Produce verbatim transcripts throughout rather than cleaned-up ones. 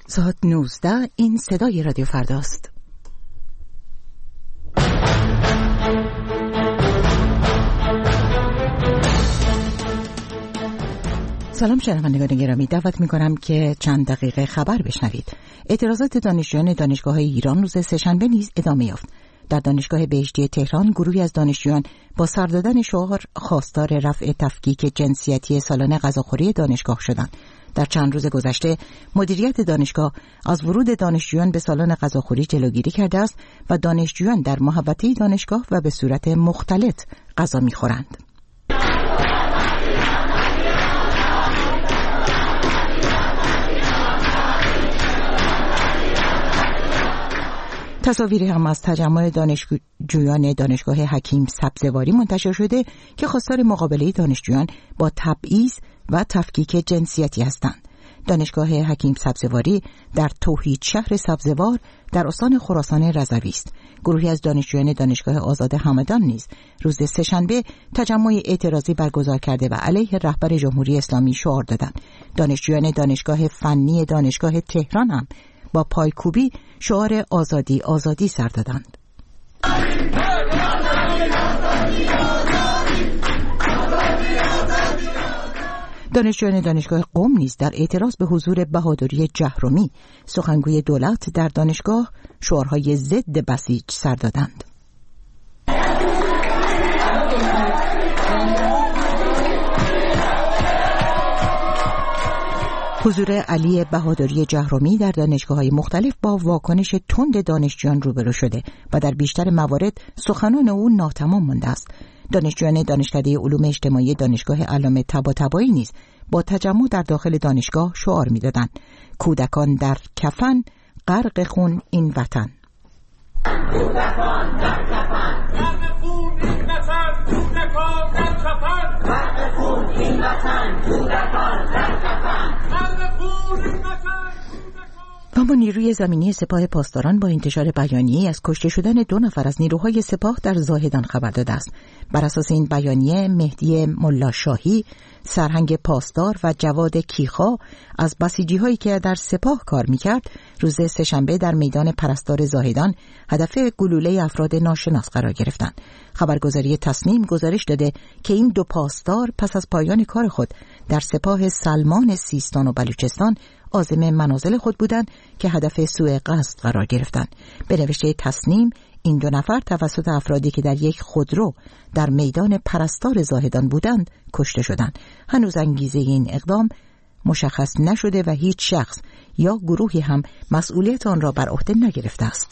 ساعت نوزده. این صدای رادیو فرداست. سلام شنوندگان گرامی، دعوت می‌کنم که چند دقیقه خبر بشنوید. اعتراضات دانشجویان دانشگاه‌های ایران روز سه‌شنبه نیز ادامه یافت. در دانشگاه بهشتی تهران گروهی از دانشجویان با سر دادن شعار خواستار رفع تفکیک جنسیتی سالن غذاخوری دانشگاه شدند. در چند روز گذشته مدیریت دانشگاه از ورود دانشجویان به سالن غذاخوری جلوگیری کرده است و دانشجویان در محوطه دانشگاه و به صورت مختلط غذا می‌خورند. تصاویری هم از تجمع دانشجویان دانشگاه حکیم سبزواری منتشر شده که خواستار مقابله دانشجویان با تبعیض و تفکیک جنسیتی هستند. دانشگاه حکیم سبزواری در توحید شهر سبزوار در استان خراسان رضوی است. گروهی از دانشجویان دانشگاه آزاد همدان نیز روز سه‌شنبه تجمع اعتراضی برگزار کرده و علیه رهبر جمهوری اسلامی شعار دادند. دانشجویان دانشگاه فنی دانشگاه تهران هم با پایکوبی شعار آزادی آزادی سر دادند. دانشجویان دانشگاه قم نیز در اعتراض به حضور بهادری جهرمی سخنگوی دولت در دانشگاه شعارهای ضد بسیج سر دادند. حضور علی بهادری جهرمی در دانشگاه‌های مختلف با واکنش تند دانشجویان روبرو شده و در بیشتر موارد سخنان او ناتمام مانده است. دانشجویان دانشکده علوم اجتماعی دانشگاه علامه طباطبایی نیز با تجمع در داخل دانشگاه شعار می‌دادند: کودکان در کفن، غرق خون این وطن. کودکان در کفن، غرق خون این وطن، کودکان در کفن، غرق خون این وطن، کودکان در کفن. اما نیروی زمینی سپاه پاسداران با انتشار بیانیه‌ای از کشته شدن دو نفر از نیروهای سپاه در زاهدان خبر داده است. بر اساس این بیانیه مهدی ملاشاهی، سرهنگ پاسدار و جواد کیخا از بسیجی‌هایی که در سپاه کار می‌کرد روز سه‌شنبه در میدان پرستار زاهدان هدف گلوله افراد ناشناس قرار گرفتند. خبرگزاری تصنیم گزارش داده که این دو پاسدار پس از پایان کار خود در سپاه سلمان سیستان و بلوچستان عازم منازل خود بودند که هدف سوء قصد قرار گرفتند. به نوشته تصنیم این دو نفر توسط افرادی که در یک خودرو در میدان پرستار زاهدان بودند کشته شدند. هنوز انگیزه این اقدام مشخص نشده و هیچ شخص یا گروهی هم مسئولیت آن را بر عهده نگرفته است.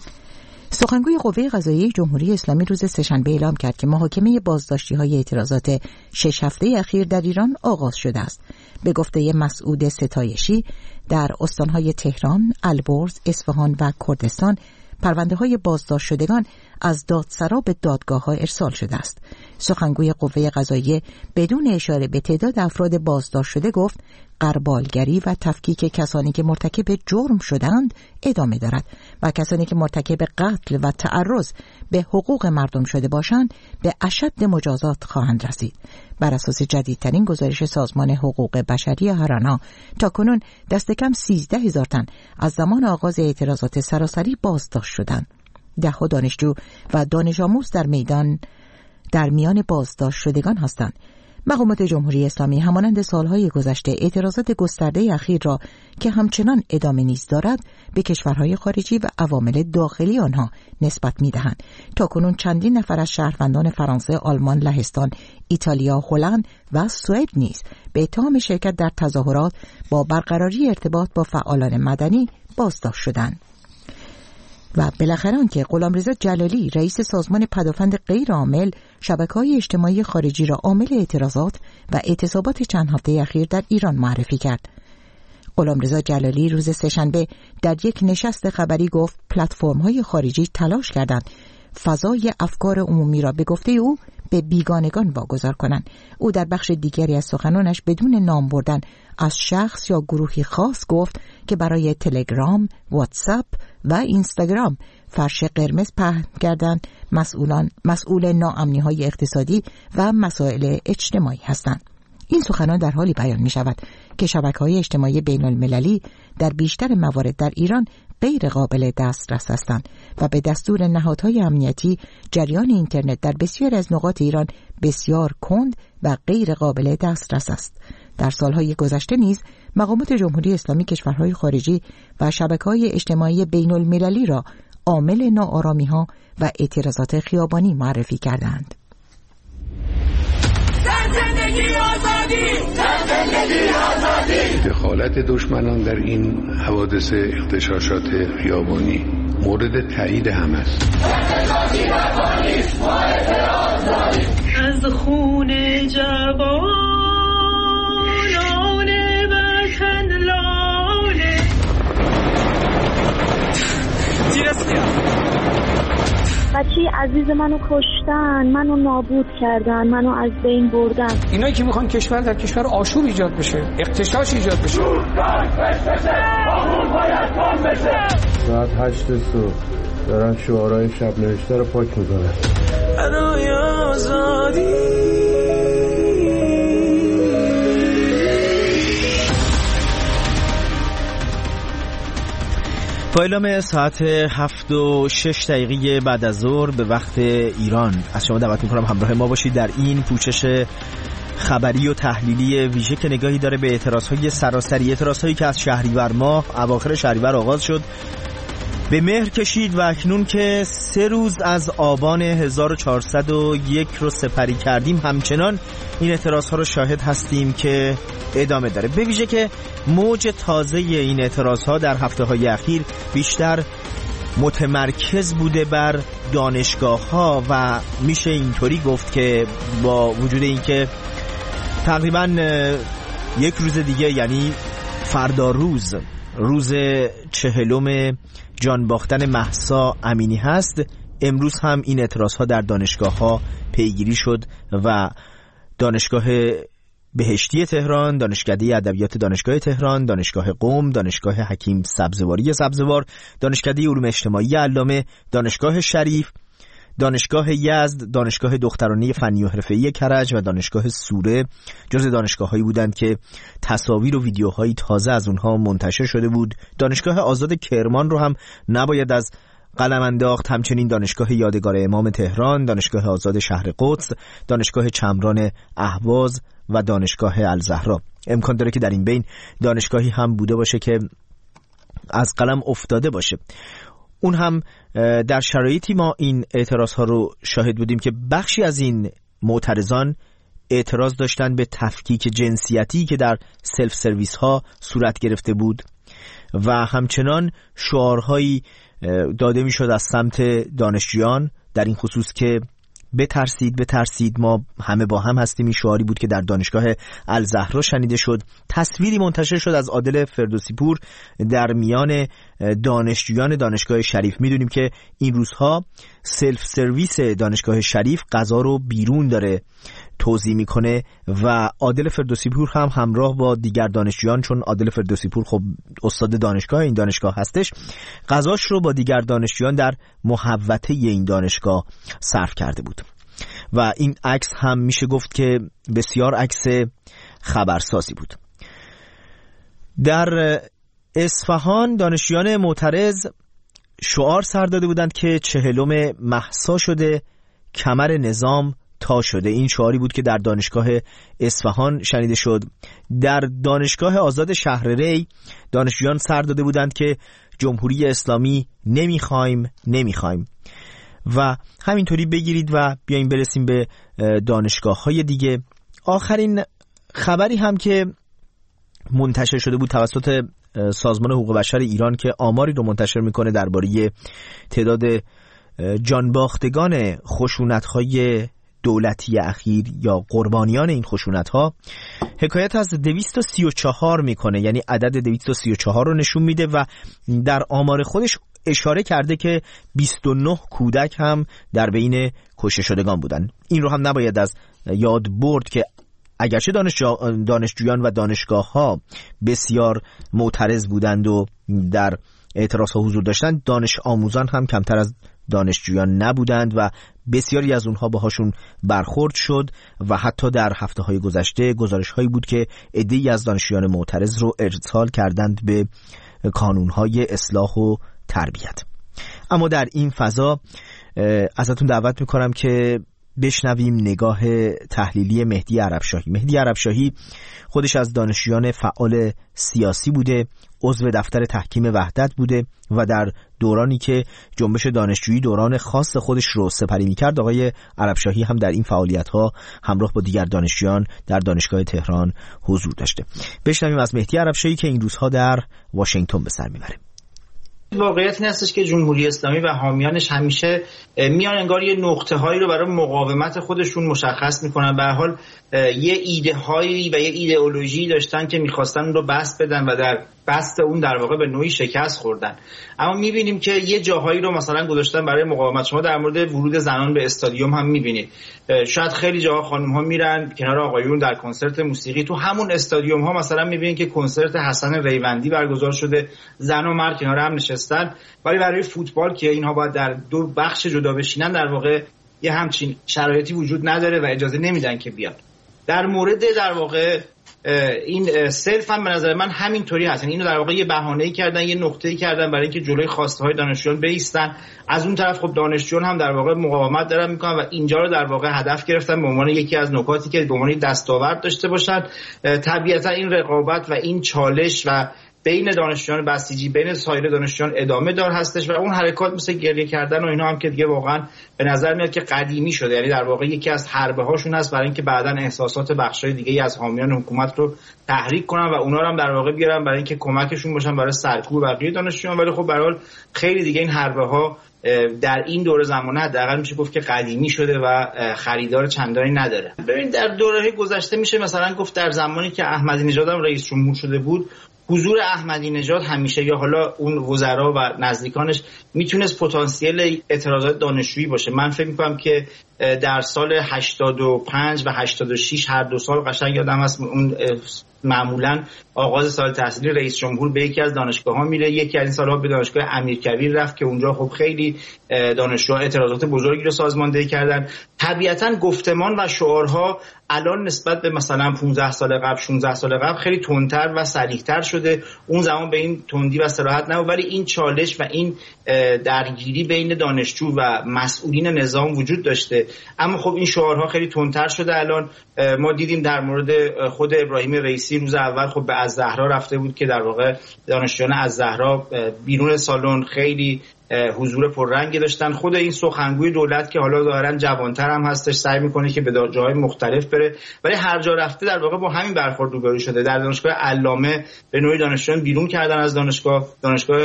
سخنگوی قوه قضاییه جمهوری اسلامی روز سه‌شنبه اعلام کرد که محاکمه بازداشتی‌های اعتراضات شش هفته اخیر در ایران آغاز شده است. به گفته مسعود ستایشی در استان‌های تهران، البرز، اصفهان و کردستان پرونده‌های بازداشت شدگان از دادسرا به دادگاه‌ها ارسال شده است. سخنگوی قوه قضاییه بدون اشاره به تعداد افراد بازداشت شده گفت غربالگری و تفکیک کسانی که مرتکب جرم شدند ادامه دارد و کسانی که مرتکب قتل و تعرض به حقوق مردم شده باشند به اشد مجازات خواهند رسید. بر اساس جدیدترین گزارش سازمان حقوق بشری هارانا تاکنون دست کم سیزده هزار تن از زمان آغاز اعتراضات سراسری بازداشت شدند. ده‌ها دانشجو و دانش آموز در میدان در میان بازداشت شدگان هستند. مقامات جمهوری اسلامی همانند سالهای گذشته اعتراضات گسترده اخیر را که همچنان ادامه نیز دارد به کشورهای خارجی و عوامل داخلی آنها نسبت می‌دهند. تاکنون چندین نفر از شهروندان فرانسه، آلمان، لهستان، ایتالیا، هلند و سوئد نیز به اتهام شرکت در تظاهرات با برقراری ارتباط با فعالان مدنی بازداشت شدند. و بالاخره آنکه غلامرضا جلالی رئیس سازمان پدافند غیرعامل شبکه‌های اجتماعی خارجی را عامل اعتراضات و اعتصابات چند هفته اخیر در ایران معرفی کرد. غلامرضا جلالی روز سه‌شنبه در یک نشست خبری گفت پلتفرم‌های خارجی تلاش کردند فضای افکار عمومی را به گفته او به بیگانگان واگذار کنند. او در بخش دیگری از سخنانش بدون نام بردن از شخص یا گروهی خاص گفت که برای تلگرام، واتساپ و اینستاگرام فرش قرمز پهن کردند مسئولان مسئول ناامنی‌های اقتصادی و مسائل اجتماعی هستند. این سخنان در حالی بیان می شود که شبکه‌های اجتماعی بین المللی در بیشتر موارد در ایران غیر قابل دسترس هستند و به دستور نهادهای امنیتی جریان اینترنت در بسیاری از نقاط ایران بسیار کند و غیر قابل دسترس است. در سالهای گذشته نیز مقامات جمهوری اسلامی کشورهای خارجی و شبکه‌های اجتماعی بین المللی را عامل ناآرامی‌ها و اعتراضات خیابانی معرفی کردند. زندگی آزادی، زندگی آزادی. دخالت دشمنان در این حوادث اغتشاشات خیابانی مورد تایید هم است. از خون جوانان وطن لاله بچه عزیز منو کشتن، منو نابود کردن، منو از بین بردن. اینایی که میخوان کشور در کشور آشوب ایجاد بشه، اغتشاش ایجاد بشه. ساعت هشت صبح دارن شعارهای شب نوشته رو پاک میکنن. برای آزادی. با اعلام ساعت هفت و شش دقیقه بعد از ظهر به وقت ایران از شما دعوت میکنم همراه ما باشید در این پوشش خبری و تحلیلی ویژه که نگاهی داره به اعتراضهای سراسری، اعتراضهایی که از شهریور ماه اواخر شهریور آغاز شد، به مهر کشید و اکنون که سه روز از آبان هزار و چهارصد و یک رو سپری کردیم همچنان این اعتراضها رو شاهد هستیم که ادامه داره. به ویژه که موج تازه این اعتراضها در هفته‌های اخیر بیشتر متمرکز بوده بر دانشگاه‌ها و میشه اینطوری گفت که با وجود اینکه تقریباً یک روز دیگه یعنی فردا روز روز چهلم جان باختن مهسا امینی هست، امروز هم این اعتراضها در دانشگاه‌ها پیگیری شد و دانشگاه بهشتی تهران، دانشکده ادبیات دانشگاه تهران، دانشگاه قم، دانشگاه حکیم سبزواری سبزوار، دانشکده علوم اجتماعی علامه، دانشگاه شریف، دانشگاه یزد، دانشگاه دخترانه فنی و حرفه‌ای کرج و دانشگاه سوره جزو دانشگاه‌هایی بودند که تصاویر و ویدیوهایی تازه از اونها منتشر شده بود. دانشگاه آزاد کرمان رو هم نباید از قلم انداخت، همچنین دانشگاه یادگار امام تهران، دانشگاه آزاد شهر قدس، دانشگاه چمران اهواز و دانشگاه الزهرا. امکان داره که در این بین دانشگاهی هم بوده باشه که از قلم افتاده باشه. اون هم در شرایطی ما این اعتراض ها رو شاهد بودیم که بخشی از این معترضان اعتراض داشتن به تفکیک جنسیتی که در سلف سرویس ها صورت گرفته بود و همچنان شعارهایی داده می شد از سمت دانشجویان در این خصوص که بترسید بترسید ما همه با هم هستیم. این شعاری بود که در دانشگاه الزهرا شنیده شد. تصویری منتشر شد از عادل فردوسی پور در میان دانشجویان دانشگاه شریف. میدونیم که این روزها سلف سرویس دانشگاه شریف غذا رو بیرون داره توزیع میکنه و عادل فردوسی پور هم همراه با دیگر دانشجویان، چون عادل فردوسی پور خب استاد دانشگاه این دانشگاه هستش، غذاش رو با دیگر دانشجویان در محوطه این دانشگاه صرف کرده بود و این عکس هم میشه گفت که بسیار عکس خبرسازی بود. در اصفهان دانشجویان معترض شعار سر داده بودند که چهلم مهسا شده کمر نظام تا شده. این شعاری بود که در دانشگاه اصفهان شنیده شد. در دانشگاه آزاد شهر ری دانشجویان سر داده بودند که جمهوری اسلامی نمیخوایم نمیخوایم و همینطوری بگیرید و بیایم برسیم به دانشگاه های دیگه. آخرین خبری هم که منتشر شده بود توسط سازمان حقوق بشر ایران که آماری رو منتشر میکنه درباره تعداد جانباختگان خشونت‌های دولتی اخیر یا قربانیان این خشونت‌ها، حکایت از دویست و سی و چهار میکنه، یعنی عدد دویست و سی و چهار رو نشون میده و در آمار خودش اشاره کرده که بیست و نه کودک هم در بین کشته شدگان بودن. این رو هم نباید از یاد برد که اگرچه دانشجویان و دانشگاه ها بسیار معترض بودند و در اعتراض ها حضور داشتند، دانش آموزان هم کمتر از دانشجویان نبودند و بسیاری از اونها باهاشون برخورد شد و حتی در هفته‌های گذشته گزارش‌هایی بود که عده‌ای از دانشجویان معترض رو ارسال کردند به کانون‌های اصلاح و تربیت. اما در این فضا ازتون دعوت میکنم که بشنویم نگاه تحلیلی مهدی عربشاهی. مهدی عربشاهی خودش از دانشجویان فعال سیاسی بوده، عضو دفتر تحکیم وحدت بوده و در دورانی که جنبش دانشجویی دوران خاص خودش رو سپری میکرد، آقای عربشاهی هم در این فعالیت‌ها همراه با دیگر دانشجویان در دانشگاه تهران حضور داشته. بشنویم از مهدی عربشاهی که این روزها در واشنگتن به سر میبره. واقعیت این هستش که جمهوری اسلامی و حامیانش همیشه میان انگار یه نقطه هایی رو برای مقاومت خودشون مشخص میکنن. به هر حال یه ایده هایی و یه ایدئولوژی داشتن که میخواستن اون رو بسط بدن و در بسط اون در واقع به نوعی شکست خوردن. اما میبینیم که یه جاهایی رو مثلا گذاشتن برای مقاومت. شما در مورد ورود زنان به استادیوم هم میبینید، شاید خیلی جاها خانم ها میرن کنار آقایون در کنسرت موسیقی. تو همون استادیوم ها مثلا میبینید که کنسرت حسن ریوندی برگزار شده، زن و مرد کنار هم نشستن، ولی برای فوتبال که اینها باید در دو بخش جدا بشینن در واقع یه همچین شرایطی وجود نداره و اجازه نمیدن که بیان. در مورد در واقع این سلف هم به نظر من همینطوری هست. اینو در واقع یه بهانه‌ای کردن، یه نقطه‌ای کردن برای اینکه جلوی خواسته های دانشجویان بایستن. از اون طرف خب دانشجویان هم در واقع مقاومت دارن میکنن و اینجا رو در واقع هدف گرفتن به عنوان یکی از نکاتی که به عنوان دستاورد داشته باشن. طبیعتا این رقابت و این چالش و بین دانشجویان بسیجی بین سایر دانشجویان ادامه دار هستش و اون حرکات مثل گریه کردن و اینا هم که دیگه واقعا به نظر میاد که قدیمی شده. یعنی در واقع یکی از حربه هاشون هست برای اینکه بعداً احساسات بخشای دیگه از حامیان حکومت رو تحریک کنن و اونا رو هم در واقع بیارن برای اینکه کمکشون باشن برای سرکوب بقیه دانشجویان. ولی خب به هر حال خیلی دیگه این حربه ها در این دوره زمانه حداقل میشه گفت که قدیمی شده و خریدار چندانی نداره. ببین در دوره گذشته میشه مثلا گفت در زمانی که احمدی نژاد هم رئیس جمهور شده بود، حضور احمدی نژاد همیشه یا حالا اون وزرا و نزدیکانش میتونست پتانسیل اعتراضات دانشجویی باشه. من فکر میکنم که در سال هشتاد و پنج و هشتاد و شش هر دو سال قشنگ یادم هست اون معمولا آغاز سال تحصیلی رئیس جمهور به یکی از دانشگاه‌ها میره. یکی از این سال‌ها به دانشگاه امیرکبیر رفت که اونجا خب خیلی دانشجوها اعتراضات بزرگی رو سازماندهی کردن. طبیعتاً گفتمان و شعارها الان نسبت به مثلا پانزده سال قبل شانزده سال قبل خیلی تندتر و سریعتر شده. اون زمان به این تندی و صراحت نبود، ولی این چالش و این درگیری بین دانشجو و مسئولین نظام وجود داشته. اما خب این شعارها خیلی تندتر شده. الان ما دیدیم در مورد خود ابراهیم رئیسی روز اول خب به الزهرا رفته بود که در واقع دانشجویان الزهرا بیرون سالن خیلی حضور پررنگی داشتن. خود این سخنگوی دولت که حالا ظاهرا جوانتر هم هستش سعی میکنه که به جاهای مختلف بره، ولی هر جا رفته در واقع با همین برخورد روبرو شده. در دانشگاه علامه به نوعی دانشجویان بیرون کردن از دانشگاه. دانشگاه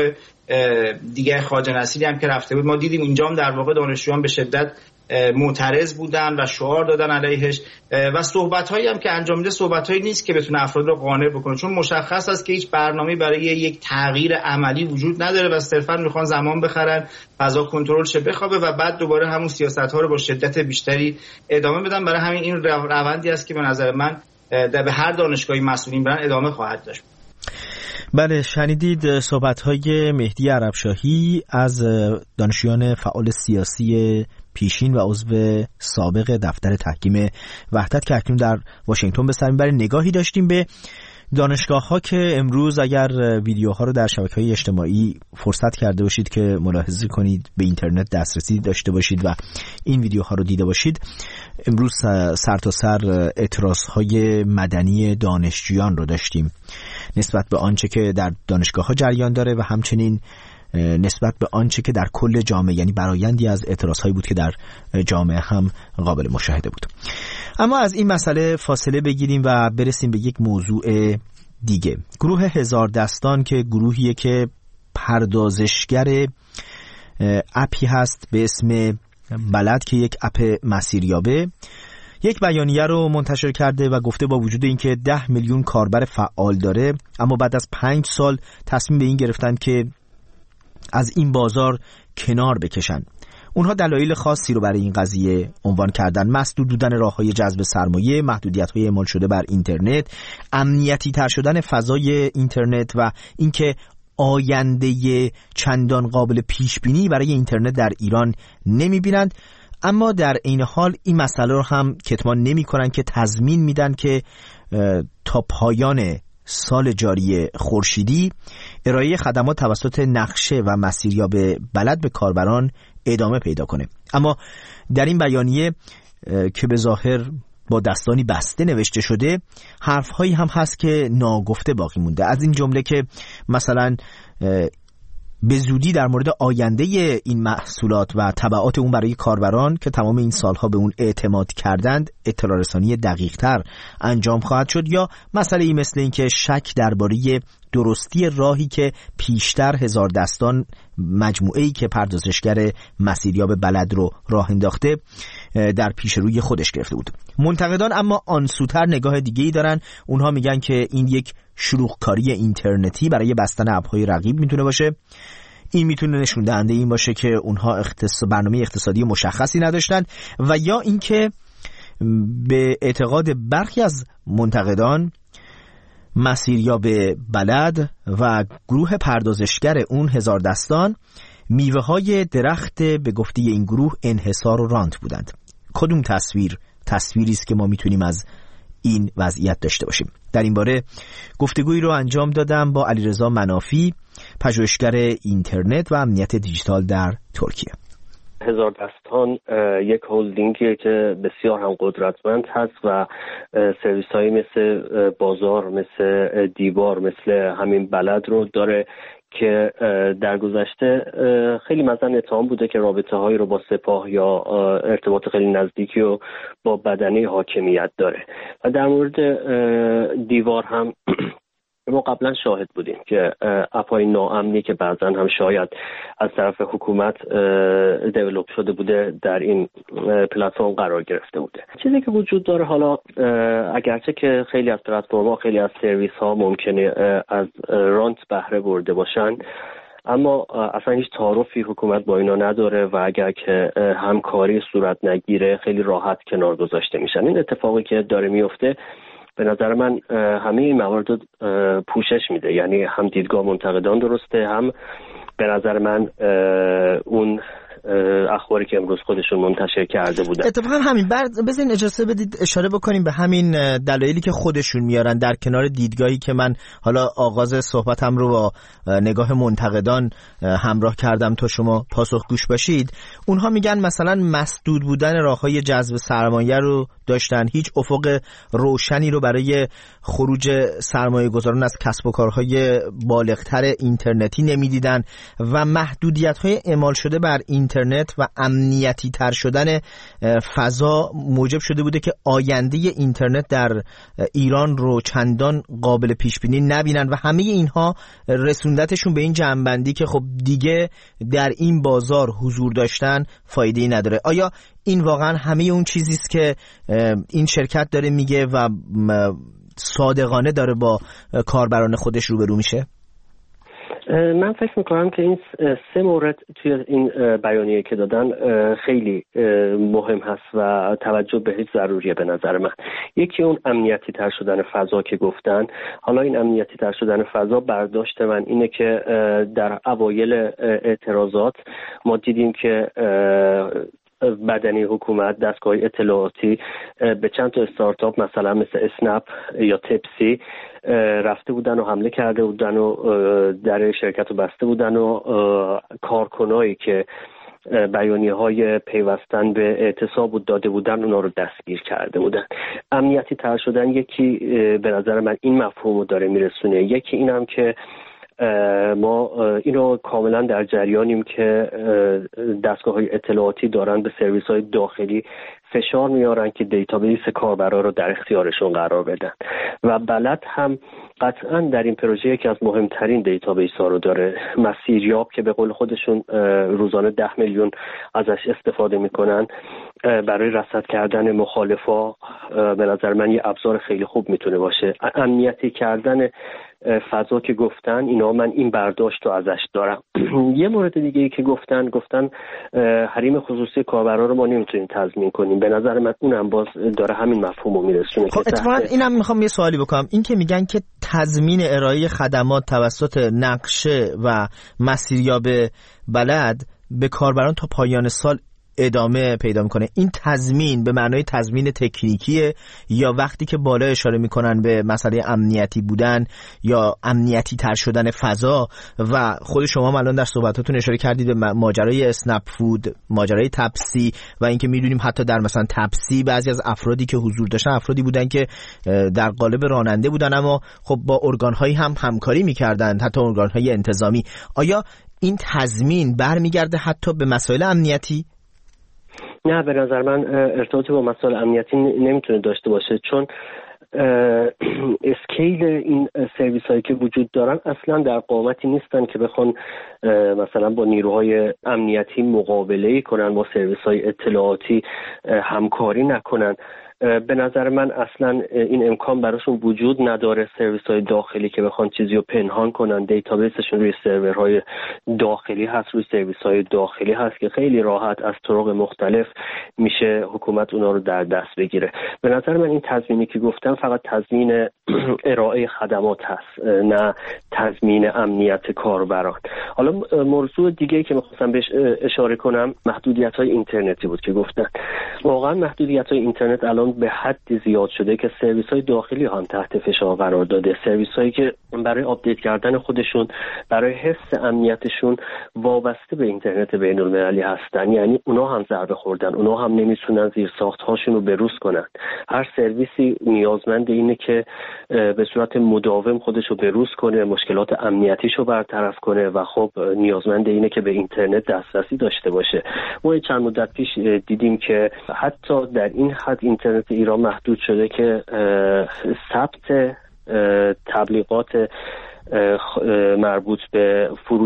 دیگه خواجه نصیری هم که رفته بود ما دیدیم اینجا هم در واقع دانشجویان به شدت معترض بودن و شعار دادن علیهش و صحبت‌هایی هم که انجام میده صحبت‌هایی نیست که بتونه افراد رو قانع بکنه، چون مشخص است که هیچ برنامه‌ای برای یک تغییر عملی وجود نداره و صرفاً میخوان زمان بخرن، فضا کنترل شه، بخوابه و بعد دوباره همون سیاست‌ها رو با شدت بیشتری ادامه بدن. برای همین این روندی است که به نظر من در به هر دانشگاهی مسئولین برن ادامه خواهد داشت. بله، شنیدید صحبت‌های مهدی عربشاهی از دانشجویان فعال سیاسی پیشین و عضو سابق دفتر تحکیم وحدت که اکنون در واشنگتن به سر میبره. نگاهی داشتیم به دانشگاه ها که امروز اگر ویدیوها رو در شبکه‌های اجتماعی فرصت کرده باشید که ملاحظه کنید، به اینترنت دسترسی داشته باشید و این ویدیوها رو دیده باشید، امروز سر تا سر اعتراضهای مدنی دانشجویان رو داشتیم نسبت به آنچه که در دانشگاه ها جریان داره و همچنین نسبت به آنچه که در کل جامعه، یعنی برآیندی از اعتراضهایی بود که در جامعه هم قابل مشاهده بود. اما از این مسئله فاصله بگیریم و برسیم به یک موضوع دیگه. گروه هزار دستان که گروهیه که پردازشگر اپی هست به اسم بلد که یک اپ مسیریابه، یک بیانیه رو منتشر کرده و گفته با وجود اینکه ده میلیون کاربر فعال داره، اما بعد از پنج سال تصمیم به این گرفتن که از این بازار کنار بکشن. اونها دلایل خاصی رو برای این قضیه عنوان کردن: مسدود بودن راه‌های جذب سرمایه، محدودیت‌های اعمال شده بر اینترنت، امنیتی تر شدن فضای اینترنت و اینکه آینده چندان قابل پیش بینی برای اینترنت در ایران نمی بینند، اما در این حال این مسئله رو هم کتمان نمی کنن که تضمین میدن که تا پایان سال جاری خورشیدی ارائه خدمات توسط نقشه و مسیریاب بلد به کاربران ادامه پیدا کنه. اما در این بیانیه که به ظاهر با دستانی بسته نوشته شده، حرفهایی هم هست که ناگفته باقی مونده، از این جمله که مثلا به زودی در مورد آینده این محصولات و تبعات اون برای کاربران که تمام این سالها به اون اعتماد کردند اطلاع رسانی دقیق تر انجام خواهد شد، یا مسئله ای مثل این که شک درباره درستی راهی که پیشتر هزار دستان مجموعه‌ای که پردازشگر مسیریاب بلد رو راه انداخته در پیش روی خودش گرفته بود. منتقدان اما آنسوتر نگاه دیگه‌ای دارن. اونها میگن که این یک شلوغکاری اینترنتی برای بستن اپ‌های رقیب میتونه باشه. این میتونه نشون دهنده این باشه که اونها اختصاص برنامه اقتصادی مشخصی نداشتن، و یا اینکه به اعتقاد برخی از منتقدان مسیریاب بلد و گروه پردازشگر اون هزار دستان میوه های درخت به گفته این گروه انحصار و رانت بودند. کدوم تصویر تصویری است که ما میتونیم از این وضعیت داشته باشیم؟ در این باره گفتگویی رو انجام دادم با علیرضا منافی، پژوهشگر اینترنت و امنیت دیجیتال در ترکیه. هزار دستان یک هولدینگیه که بسیار هم قدرتمند هست و سرویس هایی مثل بازار، مثل دیوار، مثل همین بلد رو داره که در گذشته خیلی مثلا اتهام بوده که رابطه هایی رو با سپاه یا ارتباط خیلی نزدیکی رو با بدنه حاکمیت داره. و در مورد دیوار هم ما قبلا شاهد بودیم که اپای ناامنی که بعضا هم شاید از طرف حکومت دیولوب شده بوده در این پلتفرم قرار گرفته بوده. چیزی که وجود داره، حالا اگرچه که خیلی از پلتفرم‌ها، خیلی از سرویس ها ممکنه از رانت بهره برده باشن، اما اصلا هیچ تعارفی حکومت با اینا نداره و اگر که همکاری صورت نگیره خیلی راحت کنار گذاشته میشن. این اتفاقی که داره میفته به نظر من همه این موارد پوشش میده، یعنی هم دیدگاه منتقدان درسته، هم به نظر من اون اخباری که امروز خودشون منتشر کرده بودن. اتفاقا همین بعد بزنین اجازه بدید اشاره بکنیم به همین دلایلی که خودشون میارن در کنار دیدگاهی که من حالا آغاز صحبتم رو با نگاه منتقدان همراه کردم تا شما پاسخگوش باشید. اونها میگن مثلا مسدود بودن راههای جذب سرمایه رو داشتن، هیچ افق روشنی رو برای خروج سرمایه گذاران از کسب و کارهای بالغتر اینترنتی نمیدیدن و محدودیت‌های اعمال شده بر اینترنت و امنیتی تر شدن فضا موجب شده بوده که آینده اینترنت در ایران رو چندان قابل پیش بینی نبینن و همه اینها رسوندتشون به این جنبندی که خب دیگه در این بازار حضور داشتن فایده‌ای نداره. آیا این واقعا همه اون چیزی است که این شرکت داره میگه و صادقانه داره با کاربران خودش روبرو میشه؟ من فکر میکنم که این سه مورد توی این بیانیه که دادن خیلی مهم هست و توجه بهش ضروریه به نظر من. یکی اون امنیتی تر شدن فضا که گفتن. حالا این امنیتی تر شدن فضا برداشت من اینه که در اوایل اعتراضات ما دیدیم که بدنی حکومت، دستگاه اطلاعاتی به چند تا استارتاپ مثلا مثل اسنپ یا تپسی رفته بودن و حمله کرده بودن و در شرکت رو بسته بودن و کارکنایی که بیانیه های پیوستن به اعتصاب و داده بودن اونا رو دستگیر کرده بودن. امنیتی تر شدن یکی به نظر من این مفهوم رو داره میرسونه. یکی اینم که ما اینو کاملا در جریانیم که دستگاه های اطلاعاتی دارن به سرویس های داخلی فشار میارن که دیتابیس کاربرا رو در اختیارشون قرار بدن و بلد هم قطعا در این پروژه یکی از مهمترین دیتابیس ها رو داره. مسیریاب که به قول خودشون روزانه ده میلیون ازش استفاده میکنن برای رصد کردن مخالفا به نظر من یه ابزار خیلی خوب میتونه باشه. امنیتی کردن فضا که گفتن اینا، من این برداشت رو ازش دارم. یه مورد دیگه ای که گفتن گفتن حریم خصوصی کاربرا رو ما نمیتونیم تضمین کنیم. به نظر من اونم باز داره همین مفهومو میرسونه. خب اتفاقا اینم میخوام یه سوالی بکنم، این که میگن که تضمین ارائه خدمات توسط نقشه و مسیریاب بلد به کاربران تا پایان سال ادامه پیدا میکنه، این تضمین به معنای تضمین تکنیکیه یا وقتی که بالا اشاره میکنن به مسئله امنیتی بودن یا امنیتی تر شدن فضا؟ و خود شما هم الان در صحبتاتون اشاره کردید به ماجرای اسنپ فود، ماجرای تپسی، و اینکه میدونیم حتی در مثلا تپسی بعضی از افرادی که حضور داشتن افرادی بودن که در قالب راننده بودن اما خب با ارگان‌هایی هم همکاری میکردن، حتی ارگان‌های انتظامی. آیا این تضمین برمیگرده حتی به مسائل امنیتی؟ نه، به نظر من ارتباطی با مسائل امنیتی نمیتونه داشته باشه، چون اسکیل این سرویس هایی که وجود دارن اصلا در قامتی نیستن که بخوان مثلا با نیروهای امنیتی مقابله کنن، با سرویس های اطلاعاتی همکاری نکنن. به نظر من اصلا این امکان براشون وجود نداره. سرویس های داخلی که بخوان چیزی رو پنهان کنن، دیتابیسشون روی سرورهای داخلی هست، روی سرویس های داخلی هست که خیلی راحت از طرق مختلف میشه حکومت اونا رو در دست بگیره. به نظر من این تضمینی که گفتم فقط تضمین ارائه خدمات هست، نه تضمین امنیت کاربران. حالا موضوع دیگه که میخواستم بهش اشاره کنم محدودیت های اینترنتی بود که گفتن. واقعا محدودیت های اینترنت الان به حدی زیاد شده که سرویس های داخلی هم تحت فشار قرار داده. سرویس هایی که برای آپدیت کردن خودشون، برای حفظ امنیتشون وابسته به اینترنت بین المللی هستن، یعنی اونا هم ضربه خوردن، اونا هم نمیتونن زیر ساخت هاشون رو بروز کنن. هر سرویسی نیازمند اینه که به صورت مداوم خودش رو بروز کنه، مشکلات امنیتیش رو برطرف کنه و خب نیازمند اینه که به اینترنت دسترسی داشته باشه. ما چند مدت پیش دیدیم که حتی در این حد اینترنت ایران محدود شده که ثبت تبلیغات مربوط به فروش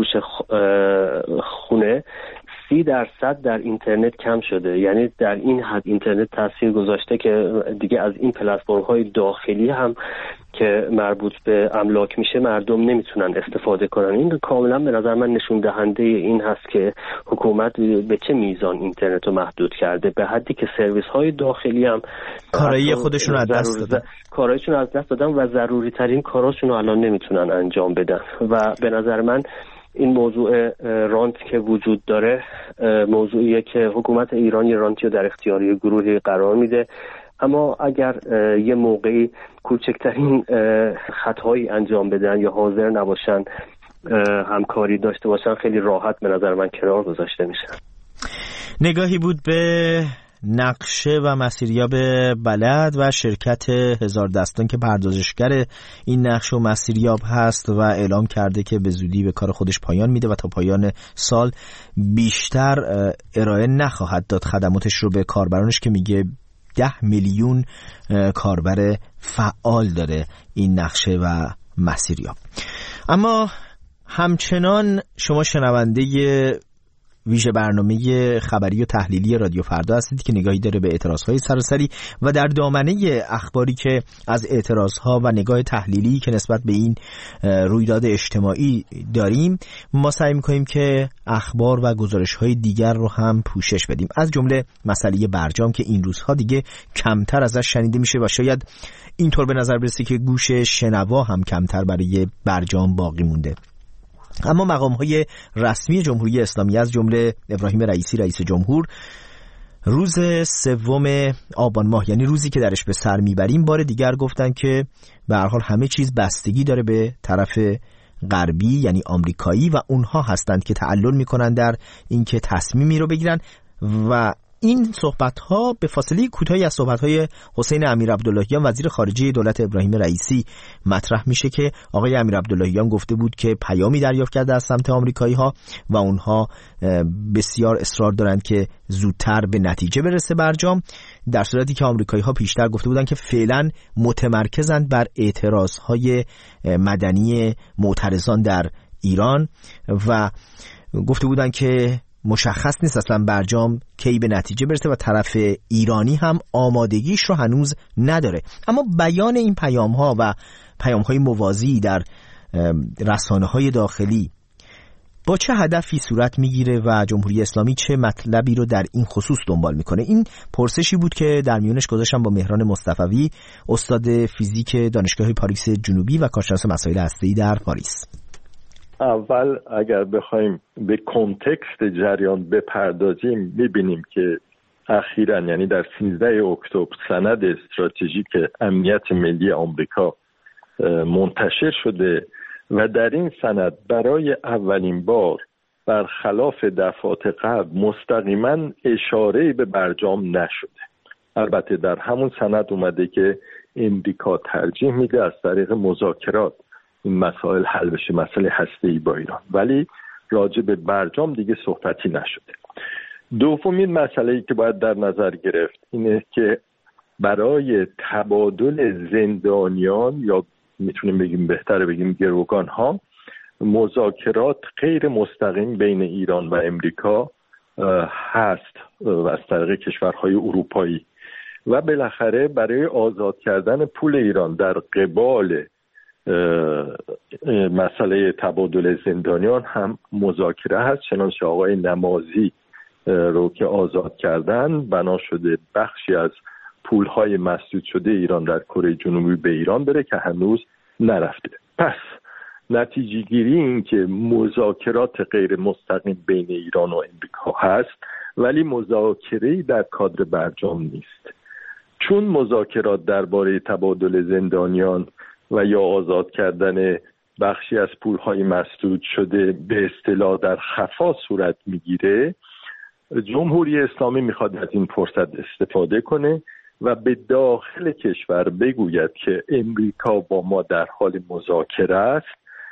خونه سی درصد در اینترنت کم شده. یعنی در این حد اینترنت تاثیر گذاشته که دیگه از این پلتفرم های داخلی هم که مربوط به املاک میشه مردم نمیتونن استفاده کنن. این کاملا به نظر من نشون دهنده این هست که حکومت به چه میزان اینترنت رو محدود کرده، به حدی که سرویس های داخلی هم کارایی خودشون رو از دست دادن کارایشون از دست دادن و ضروری ترین کاراشون رو الان نمیتونن انجام بدن. و به نظر من این موضوع رانت که وجود داره موضوعیه که حکومت ایران یه رانتی رو در اختیاری گروهی قرار میده، اما اگر یه موقعی کوچکترین خطایی انجام بدن یا حاضر نباشن همکاری داشته باشن خیلی راحت به نظر من کنار گذاشته میشن. نگاهی بود به نقشه و مسیریاب بلد و شرکت هزار دستان که پردازشگر این نقشه و مسیریاب هست و اعلام کرده که به زودی به کار خودش پایان میده و تا پایان سال بیشتر ارائه نخواهد داد خدماتش رو به کاربرانش، که میگه ده میلیون کاربر فعال داره این نقشه و مسیریاب. اما همچنان شما شنونده ویژه برنامه خبری و تحلیلی رادیو فردا هستید که نگاهی داره به اعتراضهای سراسری و در دامنه اخباری که از اعتراضها و نگاه تحلیلی که نسبت به این رویداد اجتماعی داریم، ما سعی می‌کنیم که اخبار و گزارش‌های دیگر رو هم پوشش بدیم، از جمله مسئله برجام که این روزها دیگه کمتر ازش شنیده میشه و شاید اینطور به نظر برسه که گوش شنوا هم کمتر برای برجام باقی مونده. اما مقام‌های رسمی جمهوری اسلامی از جمله ابراهیم رئیسی رئیس جمهور روز سوم آبان ماه، یعنی روزی که درش به سر میبریم، بار دیگر گفتن که به هر حال همه چیز بستگی داره به طرف غربی یعنی آمریکایی و اونها هستند که تعلل میکنن در اینکه تصمیمی رو بگیرن. و این صحبت‌ها به فاصله کوتاهی از صحبت‌های حسین امیرعبداللهیان وزیر خارجه دولت ابراهیم رئیسی مطرح میشه که آقای امیرعبداللهیان گفته بود که پیامی دریافت کرده از سمت آمریکایی‌ها و اونها بسیار اصرار دارند که زودتر به نتیجه برسه برجام، در صورتی که آمریکایی‌ها پیشتر گفته بودند که فعلا متمرکزند بر اعتراض‌های مدنی معترضان در ایران و گفته بودند که مشخص نیست اصلا برجام کی به نتیجه برسه و طرف ایرانی هم آمادگیش رو هنوز نداره. اما بیان این پیام ها و پیام های موازی در رسانه های داخلی با چه هدفی صورت میگیره و جمهوری اسلامی چه مطلبی رو در این خصوص دنبال میکنه؟ این پرسشی بود که در میونش گذاشتم با مهران مصطفوی، استاد فیزیک دانشگاه پاریس جنوبی و کارشناس مسائل هسته‌ای در پاریس. اول اگر بخوایم به کنتکست جریان بپردازیم میبینیم که اخیراً یعنی در سیزده اکتبر سند استراتژیک امنیت ملی آمریکا منتشر شده و در این سند برای اولین بار برخلاف دفعات قبل مستقیما اشاره به برجام نشده. البته در همون سند اومده که امریکا ترجیح میده از طریق مذاکرات این مسائل حل بشه، مسئله هسته‌ای با ایران، ولی راجع به برجام دیگه صحبتی نشده. دومین مسئله‌ای که باید در نظر گرفت اینه که برای تبادل زندانیان یا میتونیم بگیم بهتره بگیم گروگان ها مذاکرات غیر مستقیم بین ایران و امریکا هست و از طریق کشورهای اروپایی و بالاخره برای آزاد کردن پول ایران در قبال مسئله تبادل زندانیان هم مذاکره هست. چنانچه آقای نمازی رو که آزاد کردن بنا شده بخشی از پولهای مسدود شده ایران در کره جنوبی به ایران بره که هنوز نرفته. پس نتیجه گیری این که مذاکرات غیر مستقیم بین ایران و امریکا هست ولی مذاکره‌ای در کادر برجام نیست، چون مذاکرات درباره تبادل زندانیان و یا آزاد کردن بخشی از پولهای مسدود شده به اصطلاح در خفا صورت میگیره. جمهوری اسلامی میخواد از این فرصت استفاده کنه و به داخل کشور بگوید که امریکا با ما در حال مذاکره است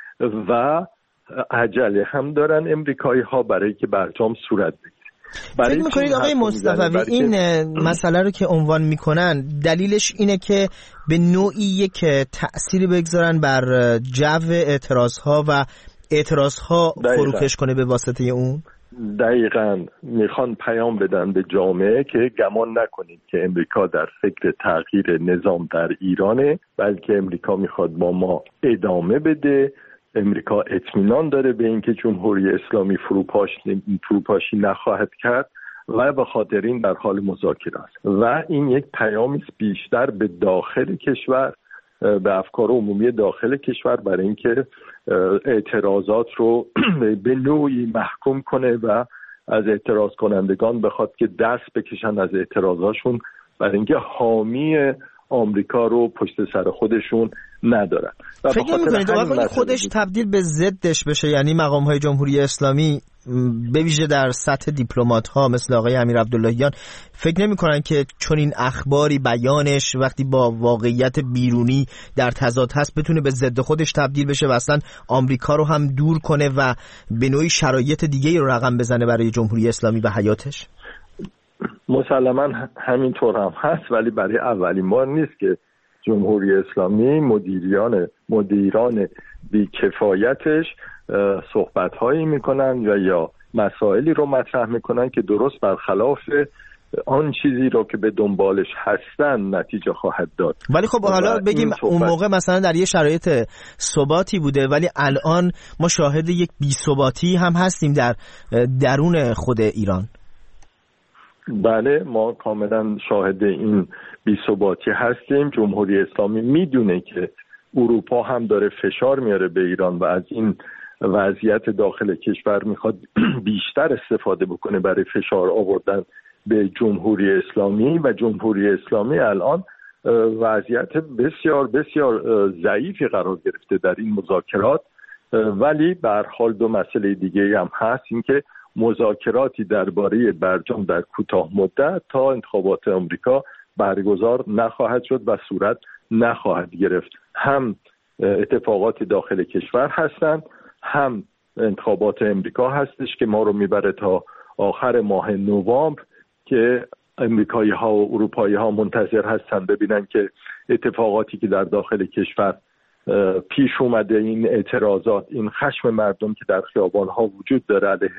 و عجله هم دارن امریکایی ها برای که برجام صورت بگیره. فکر میکنید آقای مصطفوی این مسئله رو که عنوان میکنن دلیلش اینه که به نوعی یک تأثیری بگذارن بر جو اعتراض ها و اعتراض ها فروکش کنه به واسطه اون؟ دقیقاً میخوان پیام بدن به جامعه که گمان نکنید که امریکا در فکر تغییر نظام در ایرانه، بلکه امریکا میخواد با ما ادامه بده. امریکا اطمینان داره به اینکه جمهوری اسلامی فروپاشی فروپاشی نخواهد کرد و به خاطر این در حال مذاکره است و این یک پیامی بیشتر به داخل کشور، به افکار عمومی داخل کشور برای اینکه اعتراضات رو به نوعی محکوم کنه و از اعتراض کنندگان بخواد که دست بکشن از اعتراضاشون برای اینکه حامی آمریکا رو پشت سر خودشون ندارن. فکر می‌کنید واقعا خودش تبدیل به ضدش بشه؟ یعنی مقام‌های جمهوری اسلامی به ویژه در سطح دیپلمات‌ها مثل آقای امیر عبداللهیان فکر نمی‌کنن که چون این اخباری بیانش وقتی با واقعیت بیرونی در تضاد هست بتونه به ضد خودش تبدیل بشه و اصلا آمریکا رو هم دور کنه و به نوعی شرایط دیگه‌ای رو رقم بزنه برای جمهوری اسلامی و حیاتش؟ مسلماً همینطور هم هست، ولی برای اولین بار نیست که جمهوری اسلامی مدیران مدیران بی‌کفایتش صحبت‌هایی میکنن و یا مسائلی رو مطرح میکنن که درست برخلاف آن چیزی رو که به دنبالش هستن نتیجه خواهد داد. ولی خب حالا بگیم اون موقع مثلا در یه شرایط ثباتی بوده ولی الان ما شاهد یک بی‌ثباتی هم هستیم در درون خود ایران. بله، ما کاملا شاهد این بی‌ثباتی هستیم. جمهوری اسلامی میدونه که اروپا هم داره فشار میاره به ایران و از این وضعیت داخل کشور میخواد بیشتر استفاده بکنه برای فشار آوردن به جمهوری اسلامی و جمهوری اسلامی الان وضعیت بسیار بسیار ضعیفی قرار گرفته در این مذاکرات. ولی به هر حال دو مسئله دیگه هم هست، این که مذاکراتی درباره برجام در کوتاه مدت تا انتخابات آمریکا برگزار نخواهد شد و صورت نخواهد گرفت. هم اتفاقات داخل کشور هستند، هم انتخابات امریکا هستش که ما رو میبره تا آخر ماه نوامبر که امریکایی ها و اروپایی ها منتظر هستن ببینن که اتفاقاتی که در داخل کشور پیش اومده، این اعتراضات، این خشم مردم که در خیابان ها وجود داره علیه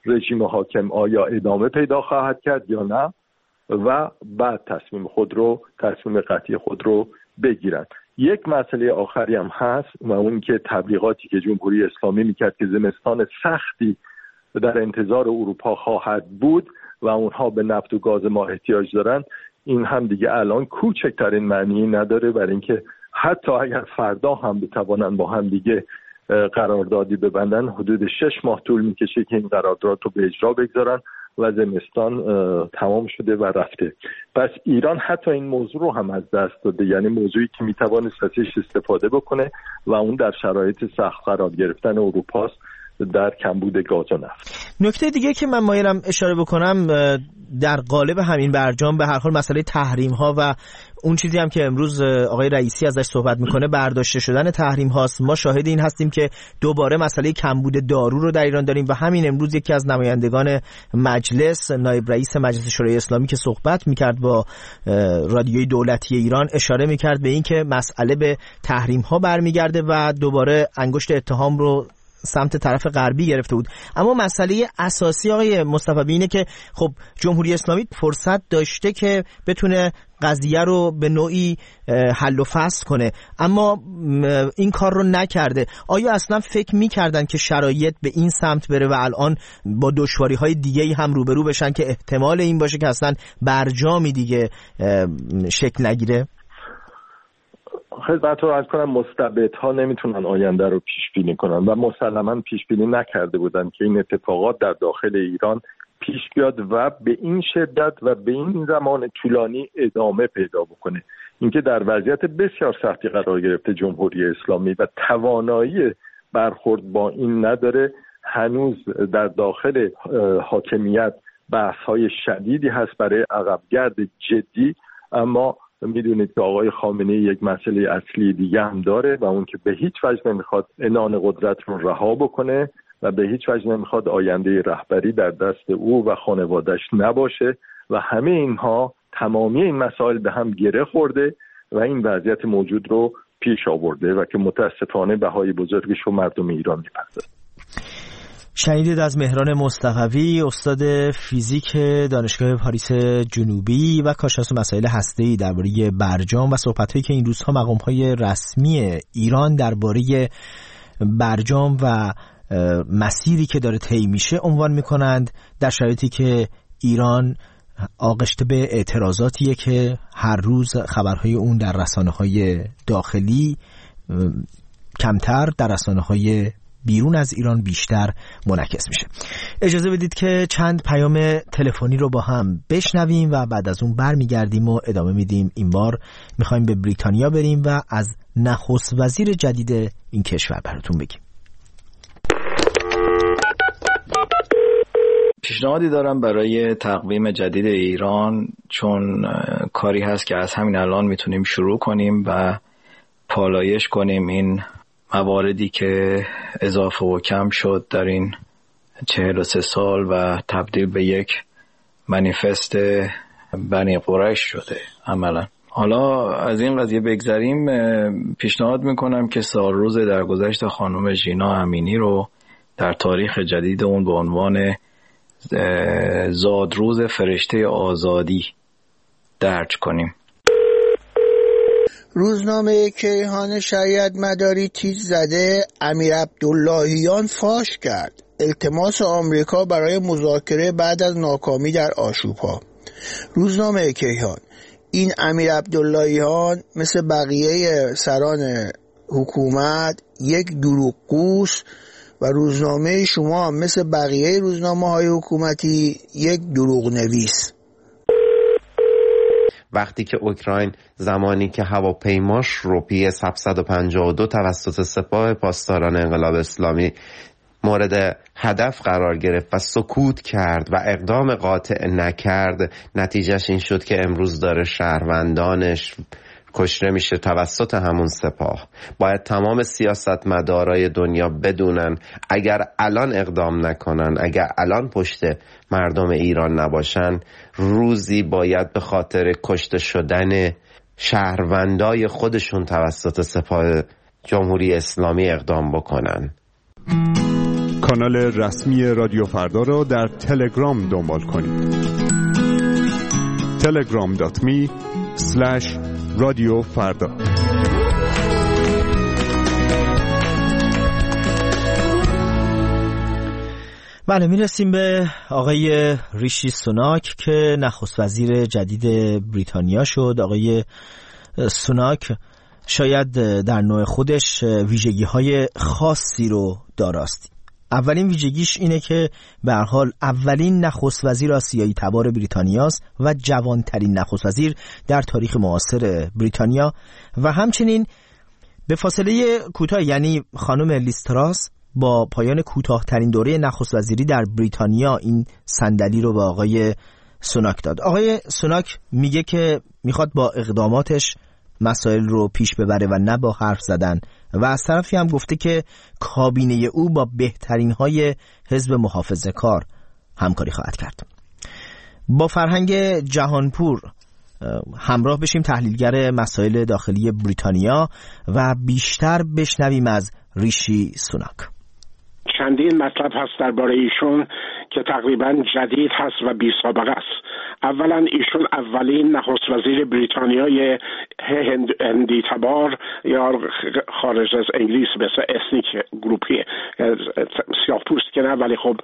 رژیم حاکم آیا ادامه پیدا خواهد کرد یا نه و بعد تصمیم خود رو تصمیم قطعی خود رو بگیرند. یک مسئله آخری هم هست و اون که تبلیغاتی که جمهوری اسلامی میکرد که زمستان سختی در انتظار اروپا خواهد بود و اونها به نفت و گاز ما احتیاج دارن، این هم دیگه الان کوچکترین معنی نداره، برای اینکه حتی اگر فردا هم بتوانن با هم دیگه قراردادی ببندن حدود شش ماه طول میکشه که این قرارداد رو به اجرا بگذارن و زمستان تمام شده و رفته. پس ایران حتی این موضوع رو هم از دست داده، یعنی موضوعی که میتوانست ازش استفاده بکنه و اون در شرایط سخت قرار گرفتن اروپاست در کمبود گاز و نفت. نکته دیگه که من مایلم اشاره بکنم در قالب همین برجام به هر حال مسئله تحریم ها و اون چیزی هم که امروز آقای رئیسی ازش صحبت میکنه برداشته شدن تحریم هاست. ما شاهد این هستیم که دوباره مسئله کمبود دارو رو در ایران داریم و همین امروز یکی از نمایندگان مجلس، نایب رئیس مجلس شورای اسلامی که صحبت میکرد با رادیوی دولتی ایران اشاره میکرد به این که مسئله به تحریم ها برمیگرده و دوباره انگشت اتهام رو سمت طرف غربی گرفته بود. اما مسئله اساسی آقای مصطفی اینه که خب جمهوری اسلامی فرصت داشته که بتونه قضیه رو به نوعی حل و فصل کنه اما این کار رو نکرده. آیا اصلا فکر میکردن که شرایط به این سمت بره و الان با دشواری های دیگه هم روبرو بشن که احتمال این باشه که اصلا برجامی دیگه شکل نگیره؟ خدمت رو عرض کنم مستبدها نمیتونن آینده رو پیش بینی کنن و مسلما پیش بینی نکرده بودن که این اتفاقات در داخل ایران پیش بیاد و به این شدت و به این زمان طولانی ادامه پیدا بکنه. اینکه در وضعیت بسیار سختی قرار گرفته جمهوری اسلامی و توانایی برخورد با این نداره، هنوز در داخل حاکمیت بحث‌های شدیدی هست برای عقبگرد جدی، اما میدونید که آقای خامنه‌ای یک مسئله اصلی دیگه هم داره و اون که به هیچ وجه نمیخواد عنان قدرت رو رها بکنه و به هیچ وجه نمیخواد آینده رهبری در دست او و خانواده‌اش نباشه و همه اینها تمامی این مسائل به هم گره خورده و این وضعیت موجود رو پیش آورده و که متاسفانه بهای بزرگش رو مردم ایران می‌پذیرند. شنیدید از مهران مصطفی، استاد فیزیک دانشگاه پاریس جنوبی و کارشناس مسائل هسته‌ای درباره برجام و صحبت‌هایی که این روزها مقام‌های رسمی ایران درباره برجام و مسیری که داره طی میشه عنوان می‌کنند، در شرایطی که ایران آغشته به اعتراضاتیه که هر روز خبرهای اون در رسانه‌های داخلی کمتر، در رسانه‌های بیرون از ایران بیشتر منعکس میشه. اجازه بدید که چند پیام تلفنی رو با هم بشنویم و بعد از اون برمیگردیم و ادامه میدیم. این بار میخوایم به بریتانیا بریم و از نخست وزیر جدید این کشور براتون بگیم. پیشنهادی دارم برای تقویم جدید ایران، چون کاری هست که از همین الان میتونیم شروع کنیم و پالایش کنیم این مواردی که اضافه و کم شد در این چهل و سه سال و تبدیل به یک منیفست بنی قریش شده عملا. حالا از این قضیه بگذریم، پیشنهاد میکنم که سالروز درگذشت خانم ژینا امینی رو در تاریخ جدید اون به عنوان زادروز فرشته آزادی درج کنیم. روزنامه کیهان شریعت مداری تیز زده امیر عبداللهیان فاش کرد التماس آمریکا برای مذاکره بعد از ناکامی در آشوب‌ها. روزنامه کیهان: این امیر عبداللهیان مثل بقیه سران حکومت یک دروغگوست و روزنامه شما مثل بقیه روزنامه‌های حکومتی یک دروغ نویس. وقتی که اوکراین زمانی که هواپیماش رو پی اس هفتصد و پنجاه و دو توسط سپاه پاسداران انقلاب اسلامی مورد هدف قرار گرفت و سکوت کرد و اقدام قاطع نکرد، نتیجهش این شد که امروز داره شهروندانش کشته میشه توسط همون سپاه. باید تمام سیاستمدارای دنیا بدونن اگر الان اقدام نکنن، اگر الان پشت مردم ایران نباشن، روزی باید به خاطر کشته شدن شهروندای خودشون توسط سپاه جمهوری اسلامی اقدام بکنن. کانال رسمی رادیو فردا را در تلگرام دنبال کنید. تلگرام دات می اسلش رادیو فردا. بله، میرسیم به آقای ریشی سوناک که نخست وزیر جدید بریتانیا شد. آقای سوناک شاید در نوع خودش ویژگی های خاصی رو داراست. اولین ویژگیش اینه که به هر حال اولین نخست وزیر آسیایی تبار بریتانیاست و جوانترین نخست وزیر در تاریخ معاصر بریتانیا و همچنین به فاصله کوتاه، یعنی خانم لیز تراس با پایان کوتاه‌ترین دوره نخست وزیری در بریتانیا این صندلی رو به آقای سوناک داد. آقای سوناک میگه که میخواد با اقداماتش مسائل رو پیش ببره و نه با حرف زدن و از طرفی هم گفته که کابینه او با بهترین های حزب محافظه کار همکاری خواهد کرد. با فرهنگ جهانپور همراه بشیم، تحلیلگر مسائل داخلی بریتانیا، و بیشتر بشنویم از ریشی سوناک. چندین مطلب هست درباره ایشون که تقریبا جدید هست و بی سابقه است. اولا ایشون اولین نخست وزیر بریتانیای هند، هندی تبار یا خارج از انگلیس مثل اسنیک گروپی، سیاه پوست که نه ولی خب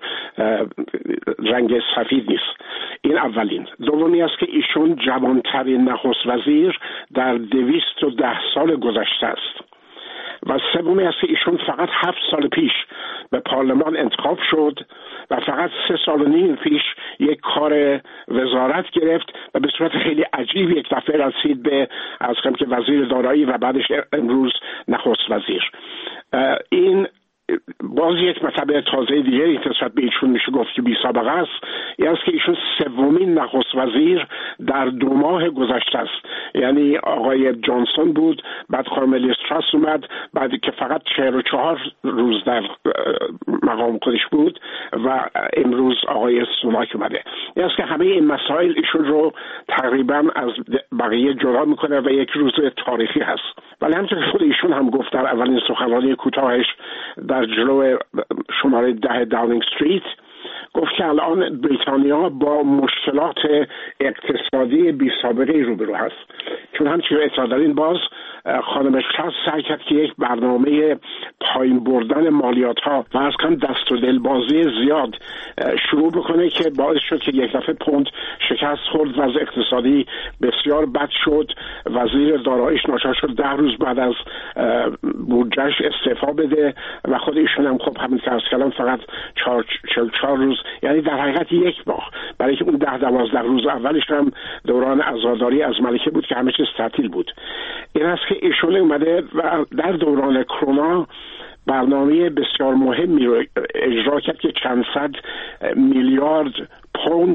رنگ سفید نیست. این اولین. دومی است که ایشون جوانترین نخست وزیر در دویست و ده سال گذشته است. و سومی است که ایشون فقط هفت سال پیش به پارلمان انتخاب شد و فقط سه سال و نیم پیش یک کار وزارت گرفت و به صورت خیلی عجیب یک دفعه رسید به از کم که وزیر دارایی و بعدش امروز نخست وزیر. این باز یک مطلب تازه دیگری که نسبت به ایشون میشه گفت که بی سابقه است، این است که ایشون سومین نخست وزیر در دو ماه گذشته است. یعنی آقای جانسون بود، بعد خانم لیز تراس اومد، بعد که فقط چهل و چهار روز در مقام خودش بود و امروز آقای سوناک اومده. این است که همه این مسائل ایشون رو تقریبا از بقیه جدا میکنه و یک روز تاریخی هست. ولی همچنین که خود ایشون هم گفت در اولین سخنرانی کوتاهش در جلو شماره ده داونینگ استریت، گفت که الان بریتانیا با مشکلات اقتصادی بی سابقه روبرو هست. چون همچنین اطلاع دارین باز خانم تراس سعی کرد که یک برنامه پایین بردن مالیات ها و از کم دست و دلبازی زیاد شروع بکنه که باعث شد که یک دفعه پوند شکست خورد و از اقتصادی بسیار بد شد. وزیر داراییش ناچار شد ده روز بعد از بودجهش استعفا بده و خود ایشون هم خب همین که از کلام فقط چهار چهار روز، یعنی در حقیقت یک ماه، برای که اون ده دوازده روز اولش هم دوران عزاداری از ملکه بود که همه چیز تعطیل بود. این است که ایشون اومده و در دوران کرونا برنامه بسیار مهمی رو اجرا کرد که چند صد میلیارد پوند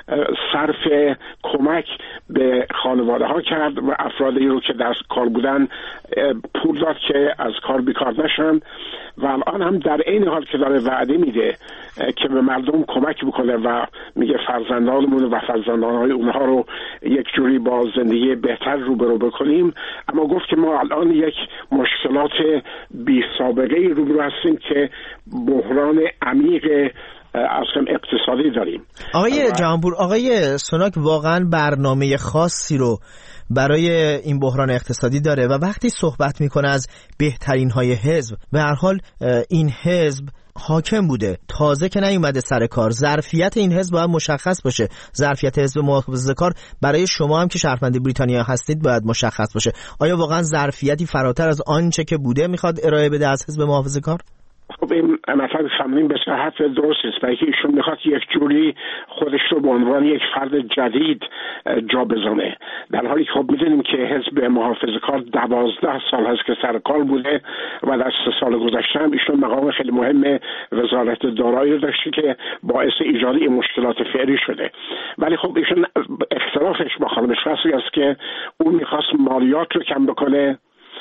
صرف کمک به خانواده ها کرد و افرادی رو که در کار بودن پول داد که از کار بیکار نشن و الان هم در این حال که داره وعده میده که به مردم کمک بکنه و میگه فرزندانمون و فرزندانهای اونها رو یک جوری با زندگی بهتر روبرو بکنیم، اما گفت که ما الان یک مشکلات بی سابقه روبرو هستیم که بحران عمیق اصلا اقتصادی داریم. آقای جهانپور، آقای سوناک واقعا برنامه خاصی رو برای این بحران اقتصادی داره و وقتی صحبت میکنه از بهترین های حزب، به هر حال این حزب حاکم بوده، تازه که نیومده سر کار. ظرفیت این حزب باید مشخص باشه. ظرفیت حزب محافظه کار برای شما هم که شهروند بریتانیا هستید باید مشخص باشه. آیا واقعا ظرفیتی فراتر از آنچه که بوده میخواد ارائه بده از حزب محافظه کار؟ خب این مثلا فهمیدیم به صحت درست است، برای که ایشون میخواد یک جوری خودش رو به عنوان یک فرد جدید جا بزنه، در حالی که خب میدونیم که حزب محافظه کار دوازده سال هست که سر کار بوده و در سه سال گذشته هم ایشون مقام خیلی مهم وزارت دارایی رو داشته که باعث ایجاد این مشکلات فعلی شده. ولی خب ایشون اختلافش با خانم تراس است که اون میخواست مالیات رو کم بکنه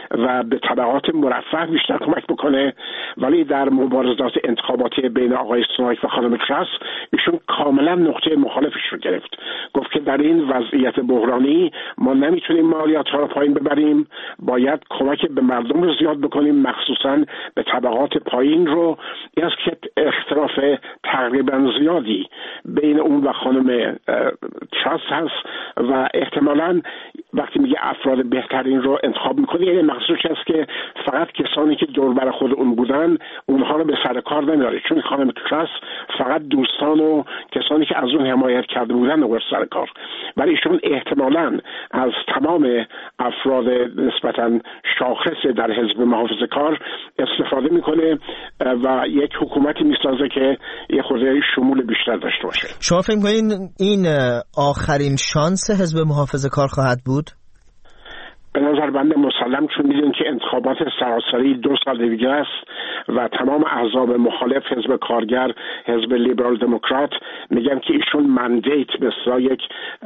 و به طبقات مرفه بیشتر کمک بکنه، ولی در مبارزات انتخاباتی بین آقای سوناک و خانم تراس ایشون کاملا نقطه مخالفش رو گرفت. گفت که در این وضعیت بحرانی ما نمیتونیم مالیات ها رو پایین ببریم، باید کمک به مردم رو زیاد بکنیم، مخصوصا به طبقات پایین رو. این است که اختلاف تقریبا زیادی بین اون و خانم تراس هست و احتمالاً وقتی میگه افراد بهترین رو انتخاب میکنه یعنی مقصودش است که فقط کسانی که دور بر خود اون بودن اونها رو به سر کار نمیاره، چون خانم تراس فقط دوستان و کسانی که از اون حمایت کرده بودن رو سر کار، ولی ایشون احتمالاً از تمام افراد نسبتاً شاخص در حزب محافظه‌کار استفاده میکنه و یک حکومتی میسازه که یه خورده شمول بیشتر داشته باشه. شما فکر می‌کنین این آخرین شانس حزب محافظه‌کار خواهد بود؟ به نظر بنده مسلم، چون میدونید که انتخابات سراسری دو سال دیگه است و تمام احزاب مخالف، حزب کارگر، حزب لیبرال دموکرات، میگن که ایشون مندیت به یک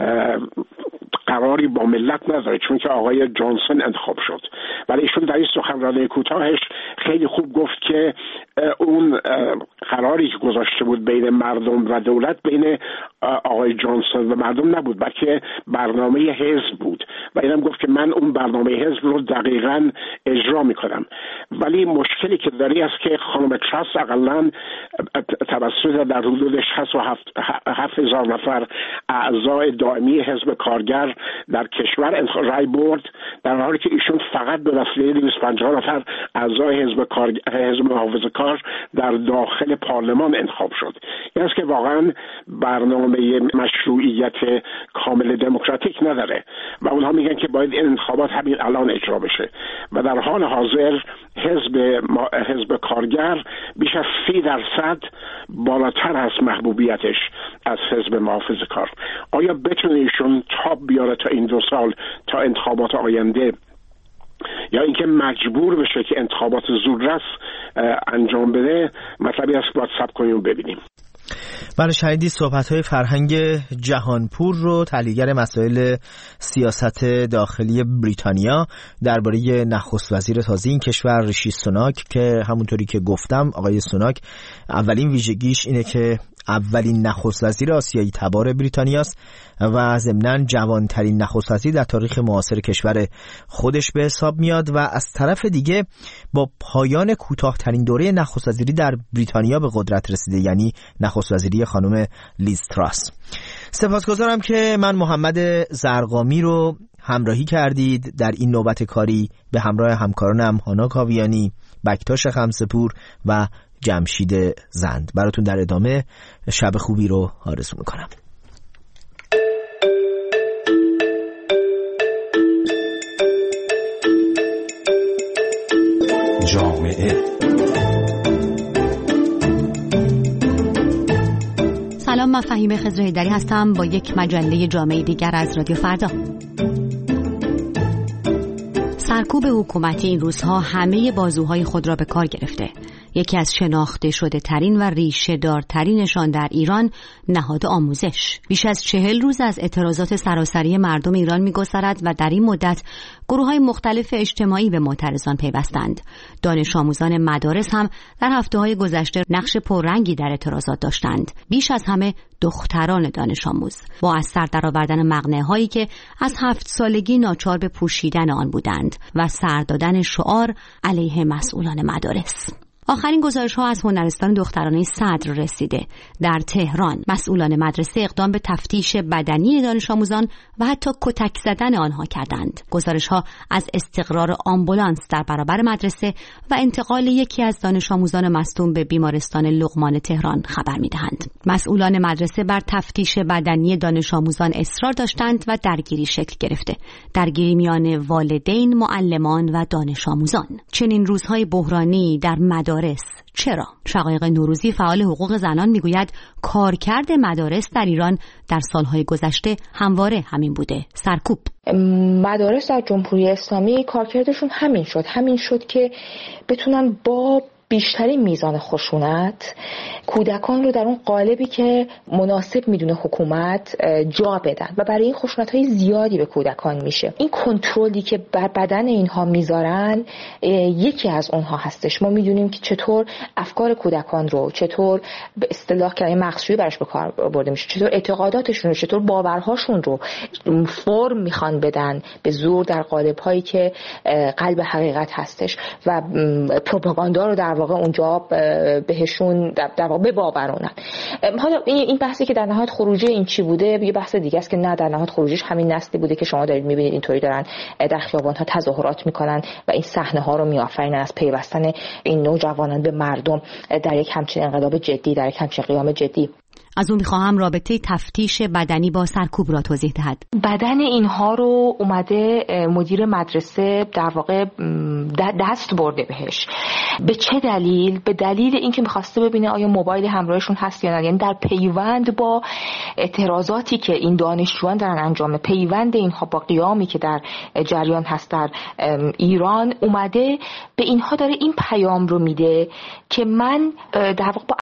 قراری با ملت نداره، چون که آقای جانسون انتخاب شد. ولی ایشون در این سخنرانی کوتاهش خیلی خوب گفت که اون قراری که گذاشته بود بین مردم و دولت بین آقای جانسون و مردم نبود، بلکه برنامه حزب بود و اینم گفت که من اون برنامه حزب رو دقیقاً اجرا میکنم. ولی مشکلی که داری است که خانم تراس اقلاً توسط در حدود شصت و هفت هزار نفر اعضای دائمی حزب کارگر در کشور رای برد، در حالی که ایشون فقط به وسیله دویست و پنجاه نفر اعضای حزب کارگر، حزب محافظه‌کار در داخل پارلمان انتخاب شد. این است که واقعاً برنامه مشروعیت کامل دموکراتیک نداره و اونها میگن که باید این انتخابات همین الان اجرا بشه و در حال حاضر حزب حزب کارگر بیش از سی درصد بالاتر از محبوبیتش از حزب محافظه‌کار. آیا بتونه ایشون تاب بیاره تا این دو سال تا انتخابات آینده، یا اینکه مجبور بشه که انتخابات زودرس انجام بده؟ مطلبی است باید صبر کنیم و ببینیم. بله، شنیدی صحبت‌های فرهنگ جهانپور رو، تحلیلگر مسائل سیاست داخلی بریتانیا، درباره نخست وزیر تازه این کشور ریشی سوناک که همونطوری که گفتم آقای سوناک اولین ویژگیش اینه که اولین نخست وزیر آسیایی تبار بریتانیاست و ضمناً جوانترین نخست وزیر در تاریخ معاصر کشور خودش به حساب میاد و از طرف دیگه با پایان کوتاه‌ترین دوره نخست وزیری در بریتانیا به قدرت رسیده، یعنی نخست وزیری خانم لیز تراس. سپاسگزارم که من محمد زرقامی رو همراهی کردید در این نوبت کاری به همراه همکارانم هانا کاویانی، بکتاش خمسپور و جمشید زند. براتون در ادامه شب خوبی رو آرزو میکنم. جامعه. سلام، من فهیمه خضرهیدری هستم با یک مجله جامعه دیگر از رادیو فردا. سرکوب حکومتی این روزها همه بازوهای خود را به کار گرفته. یکی از شناخته شده ترین و ریشه دارترینشان در ایران نهاد آموزش. بیش از چهل روز از اعتراضات سراسری مردم ایران می‌گذرد و در این مدت گروه‌های مختلف اجتماعی به معترضان پیوستند. دانش آموزان مدارس هم در هفته‌های گذشته نقش پررنگی در اعتراضات داشتند. بیش از همه دختران دانش آموز با از سر درآوردن مقنعه‌هایی که از هفت سالگی ناچار به پوشیدن آن بودند و سر دادن شعار علیه مسئولان مدارس. آخرین گزارش ها از هنرستان دخترانه صدر رسیده. در تهران مسئولان مدرسه اقدام به تفتیش بدنی دانش آموزان و حتی کتک زدن آنها کردند. گزارش ها از استقرار آمبولانس در برابر مدرسه و انتقال یکی از دانش آموزان مصدوم به بیمارستان لقمان تهران خبر می‌دهند. مسئولان مدرسه بر تفتیش بدنی دانش آموزان اصرار داشتند و درگیری شکل گرفته. درگیری میان والدین، معلمان و دانش آموزان. چنین روزهای بحرانی در مدارس چرا؟ شقایق نوروزی فعال حقوق زنان میگوید کارکرد مدارس در ایران در سالهای گذشته همواره همین بوده، سرکوب. مدارس در جمهوری اسلامی کارکردشون همین شد همین شد که بتونن با بیشترین میزان خشونت کودکان رو در اون قالبی که مناسب میدونه حکومت جا بدن و برای این خشونت‌های زیادی به کودکان میشه. این کنترلی که بر بدن اینها میذارن یکی از اونها هستش. ما میدونیم که چطور افکار کودکان رو، چطور به اصطلاح کلمه مغزشویی براش به کار برده میشه، چطور اعتقاداتشون رو، چطور باورهاشون رو فرم میخوان بدن به زور در قالب‌هایی که قلب حقیقت هستش و پروپاگاندا رو در واقع اونجا بهشون در واقع بباورونن. حالا این بحثی که در نهایت خروجی این چی بوده یه بحث دیگه است که نه، در نهایت خروجیش همین نسلی بوده که شما دارید میبینید اینطوری دارن در خیابان‌ها تظاهرات میکنن و این صحنه‌ها رو میآفرینن از پیوستن این نوجوانان به مردم در یک همچین انقلاب جدی، در یک همچین قیام جدی. از اون میخواهم رابطه تفتیش بدنی با سرکوب را توضیح دهد. بدن اینها رو اومده مدیر مدرسه در واقع دست برده بهش. به چه دلیل؟ به دلیل اینکه میخواسته ببینه آیا موبایل همراهشون هست یا نه. یعنی در پیوند با اعتراضاتی که این دانشجویان دارن انجام، پیوند اینها با قیامی که در جریان هست در ایران، اومده به اینها داره این پیام رو میده که من در واقع